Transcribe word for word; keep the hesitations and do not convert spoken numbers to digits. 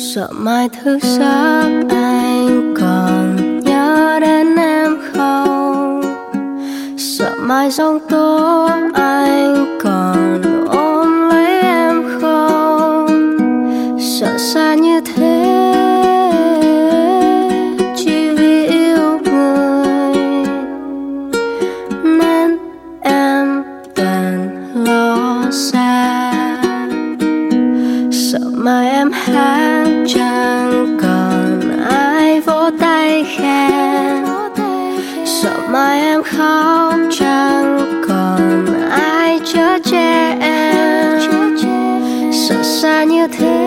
Sợ mai thức giấc anh còn nhớ đến em không? Sợ mai giông tố anh còn ôm lấy em không? Sợ xa như thế chỉ vì yêu người nên em cần lo xa. Sợ mai em hát chẳng còn ai vỗ tay khen. Sợ mai em khóc chẳng còn ai chở che em. Sợ xa như thế